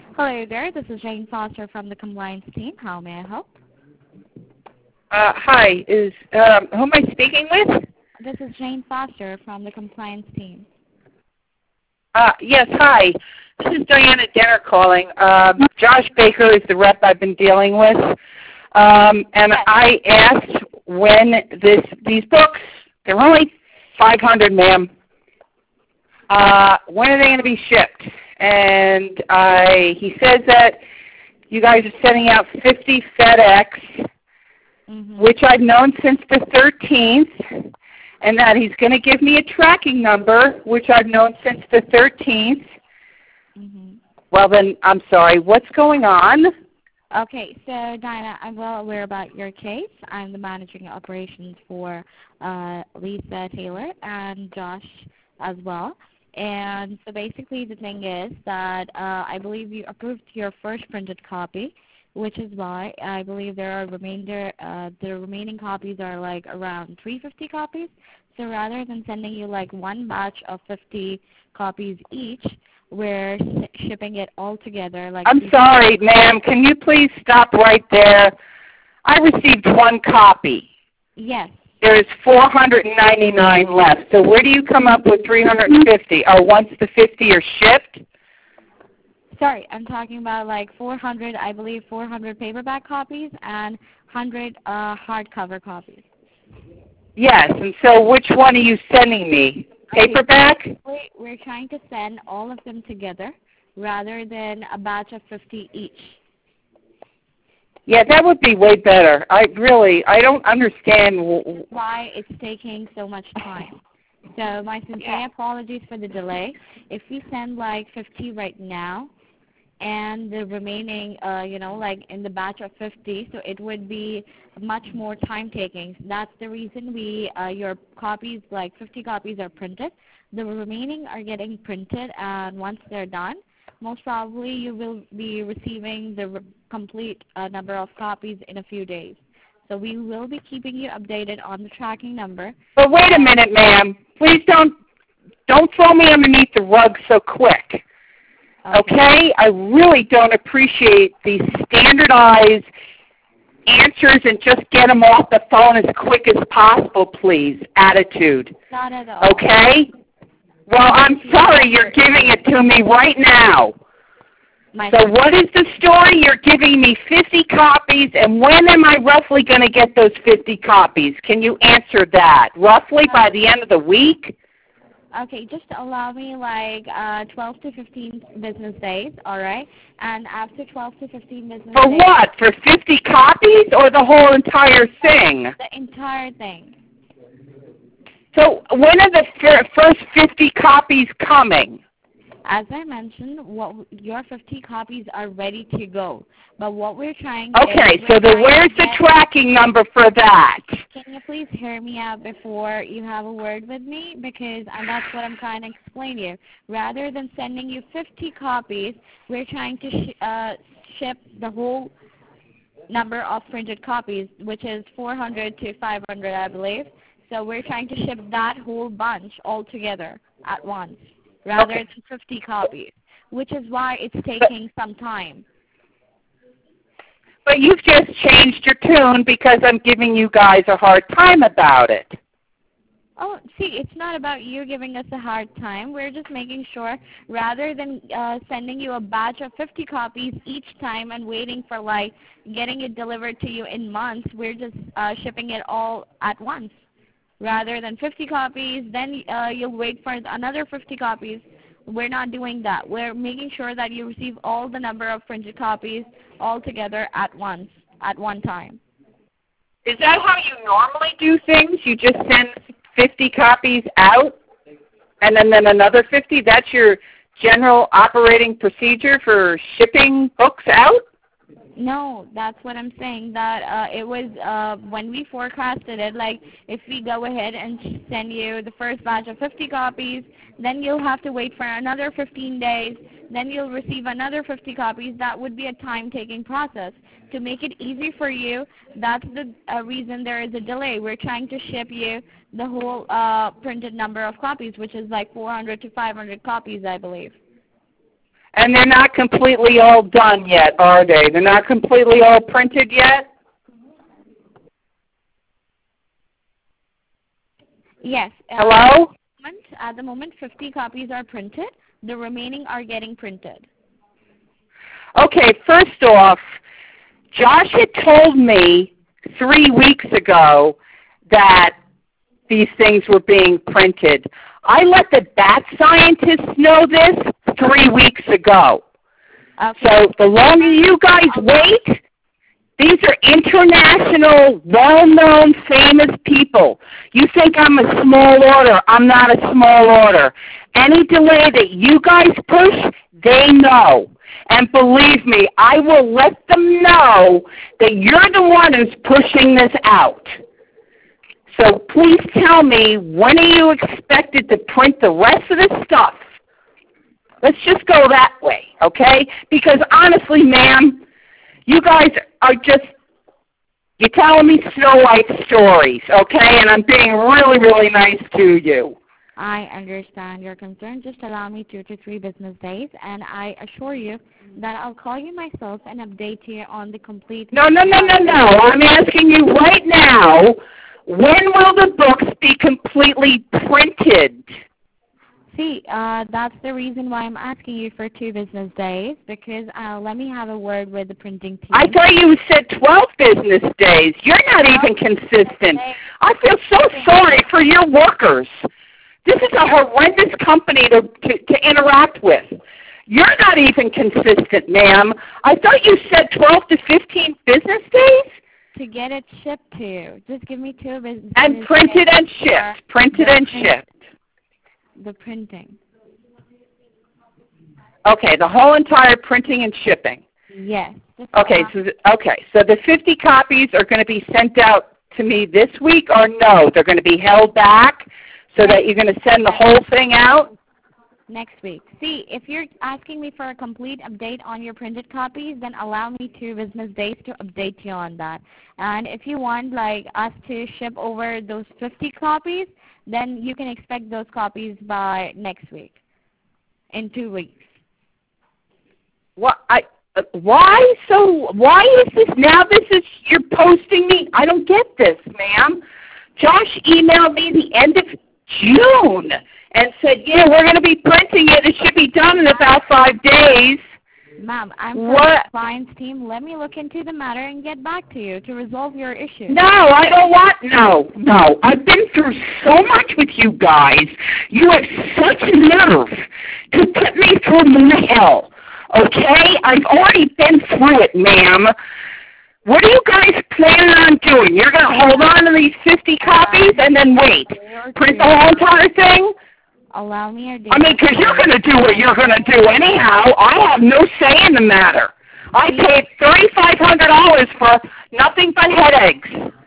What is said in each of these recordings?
Hello there, this is Jane Foster from the compliance team. How may I help? Hi, who am I speaking with? This is Jane Foster from the compliance team. Yes, hi. This is Diana Denner calling. Josh Baker is the rep I've been dealing with. And I asked when these books, they're only 500, ma'am. When are they going to be shipped? And he says that you guys are sending out 50 FedEx, which I've known since the 13th, and that he's going to give me a tracking number, which I've known since the 13th. Well, then, I'm sorry, what's going on? Okay, so Diana, I'm well aware about your case. I'm the managing operations for Lisa Taylor and Josh as well. And so basically the thing is that I believe you approved your first printed copy, which is why I believe there are the remaining copies are like around 350 copies. So rather than sending you like one batch of 50 copies each, we're shipping it all together. Like I'm sorry, ma'am. Can you please stop right there? I received one copy. Yes. There is 499 left. So where do you come up with 350? Or once the 50 are shipped? Sorry, I'm talking about like 400, I believe 400 paperback copies and 100 hardcover copies. Yes, and so which one are you sending me? Paperback? Okay, we're trying to send all of them together rather than a batch of 50 each. Yeah, that would be way better. I don't understand why it's taking so much time. So my sincere apologies for the delay. If we send like 50 right now and the remaining, like in the batch of 50, so it would be much more time taking. That's the reason your copies, like 50 copies are printed. The remaining are getting printed, and once they're done, most probably you will be receiving the complete number of copies in a few days. So we will be keeping you updated on the tracking number. But wait a minute, ma'am. Please don't throw me underneath the rug so quick. Okay? I really don't appreciate these standardized answers and just get them off the phone as quick as possible, please, attitude. Not at all. Okay? Well, I'm sorry, you're giving it to me right now. So what is the story? You're giving me 50 copies, and when am I roughly going to get those 50 copies? Can you answer that? Roughly by the end of the week? Okay, just allow me like 12 to 15 business days, all right? And after 12 to 15 business days... For what? For 50 copies or the whole entire thing? The entire thing. So when are the first 50 copies coming? As I mentioned, your 50 copies are ready to go. But what we're trying Okay, so where's the tracking number for that? Can you please hear me out before you have a word with me? Because that's what I'm trying to explain to you. Rather than sending you 50 copies, we're trying to ship the whole number of printed copies, which is 400 to 500, I believe. So we're trying to ship that whole bunch all together at once, rather than 50 copies, which is why it's taking some time. But you've just changed your tune because I'm giving you guys a hard time about it. Oh, see, it's not about you giving us a hard time. We're just making sure, rather than sending you a batch of 50 copies each time and waiting for, like, getting it delivered to you in months, we're just shipping it all at once. Rather than 50 copies, then you'll wait for another 50 copies. We're not doing that. We're making sure that you receive all the number of printed copies all together at once, at one time. Is that how you normally do things? You just send 50 copies out and then another 50? That's your general operating procedure for shipping books out? No, that's what I'm saying, that it was when we forecasted it, like if we go ahead and send you the first batch of 50 copies, then you'll have to wait for another 15 days, then you'll receive another 50 copies. That would be a time-taking process. To make it easy for you, that's the reason there is a delay. We're trying to ship you the whole printed number of copies, which is like 400 to 500 copies, I believe. And they're not completely all done yet, are they? They're not completely all printed yet? Yes. Hello? At the moment, 50 copies are printed. The remaining are getting printed. Okay, first off, Josh had told me 3 weeks ago that these things were being printed. I let the bat scientists know this 3 weeks ago. Okay. So the longer you guys wait, these are international, well-known, famous people. You think I'm a small order. I'm not a small order. Any delay that you guys push, they know. And believe me, I will let them know that you're the one who's pushing this out. So please tell me, when are you expected to print the rest of this stuff? Let's just go that way, okay? Because honestly, ma'am, you guys are just, you're telling me Snow White stories, okay? And I'm being really, really nice to you. I understand your concern. Just allow me 2 to 3 business days, and I assure you that I'll call you myself and update you on the complete... No. I'm asking you right now, when will the books be completely printed? See, that's the reason why I'm asking you for 2 business days, because let me have a word with the printing team. I thought you said 12 business days. You're not even consistent. I feel so sorry for your workers. This is a horrendous company to interact with. You're not even consistent, ma'am. I thought you said 12 to 15 business days? To get it shipped to you. Just give me 2 business days. And printed and shipped. Printed and shipped. The printing. Okay, the whole entire printing and shipping. Yes. Okay, so the 50 copies are going to be sent out to me this week, or no? They're going to be held back so that you're going to send the whole thing out? Next week. See, if you're asking me for a complete update on your printed copies, then allow me 2 business days to update you on that. And if you want like us to ship over those 50 copies, then you can expect those copies by next week, in 2 weeks. Why is this now? You're posting me. I don't get this, ma'am. Josh emailed me the end of June and said, yeah, we're going to be printing it. It should be done in about 5 days. Ma'am, I'm from the client's team. Let me look into the matter and get back to you to resolve your issue. No, I don't want, no. I've been through so much with you guys. You have such nerve to put me through hell, okay? I've already been through it, ma'am. What are you guys planning on doing? You're going to hold on to these 50 copies and then wait? Print the whole entire thing? Allow me because you're going to do what you're going to do anyhow. I have no say in the matter. I paid $3,500 for nothing but headaches.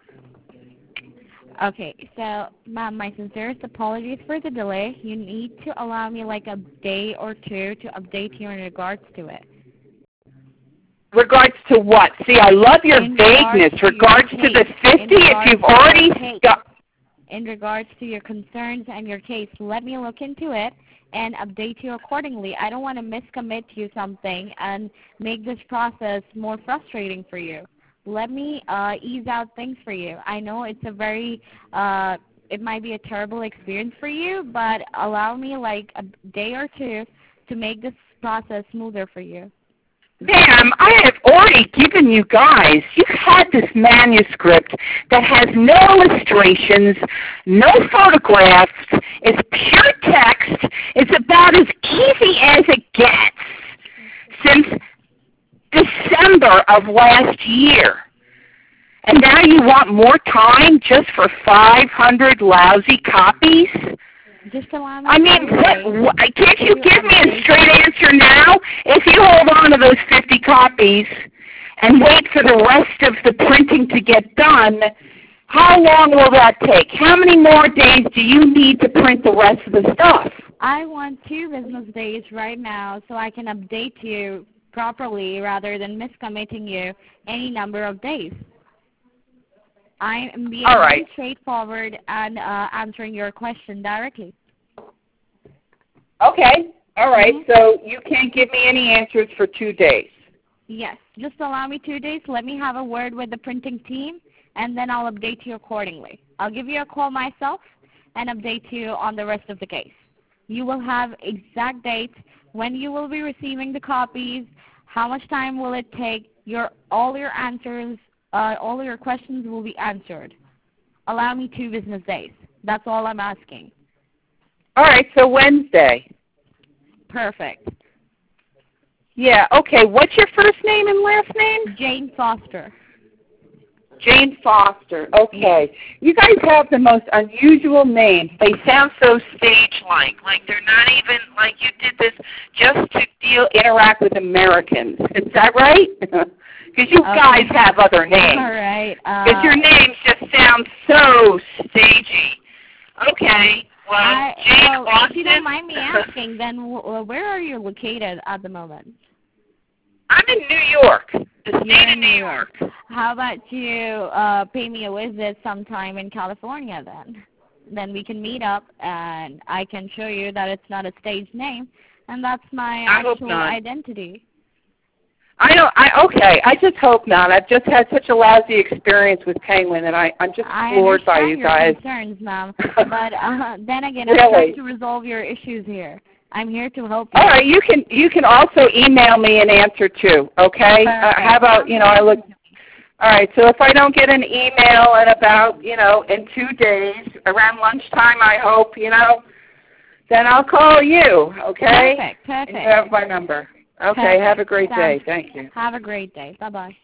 Okay, so, ma'am, my sincerest apologies for the delay. You need to allow me like a day or 2 to update you in regards to it. Regards to what? See, I love your vagueness. Regards to the 50, if you've already got... In regards to your concerns and your case, let me look into it and update you accordingly. I don't want to miscommit you something and make this process more frustrating for you. Let me ease out things for you. I know it's a very, it might be a terrible experience for you, but allow me like a day or 2 to make this process smoother for you. Ma'am, I have already given you guys, you've had this manuscript that has no illustrations, no photographs, it's pure text, it's about as easy as it gets since December of last year. And now you want more time just for 500 lousy copies? Just allow me. I mean, can't you give me a straight answer now? If you hold on to those 50 copies and wait for the rest of the printing to get done, how long will that take? How many more days do you need to print the rest of the stuff? I want 2 business days right now so I can update you properly rather than miscommitting you any number of days. I am being very straightforward and answering your question directly. Okay. All right, so you can't give me any answers for 2 days. Yes. Just allow me 2 days. Let me have a word with the printing team, and then I'll update you accordingly. I'll give you a call myself and update you on the rest of the case. You will have exact dates when you will be receiving the copies, how much time will it take, all your answers, all your questions will be answered. Allow me 2 business days. That's all I'm asking. All right, so Wednesday. Perfect. Yeah, okay. What's your first name and last name? Jane Foster. Jane Foster. Okay. You guys have the most unusual names. They sound so stage-like. Like they're not even, like you did this just to interact with Americans. Is that right? Because you guys have other names. All right. Because your names just sound so stagey. Okay. Well, Jane Austen. If you don't mind me asking, then where are you located at the moment? I'm in New York, the state of New York. How about you pay me a visit sometime in California then? Then we can meet up, and I can show you that it's not a stage name, and that's my actual identity. Okay, I just hope not. I've just had such a lousy experience with Penguin, and I'm just floored by you guys. I understand your concerns, ma'am, but then again, I'm trying to resolve your issues here. I'm here to help you. All right, you can also email me an answer too, okay? How about, all right, so if I don't get an email in about, in 2 days, around lunchtime, I hope, then I'll call you, okay? Perfect. And you have my number. Okay, have a great day. Thank you. Have a great day. Bye-bye.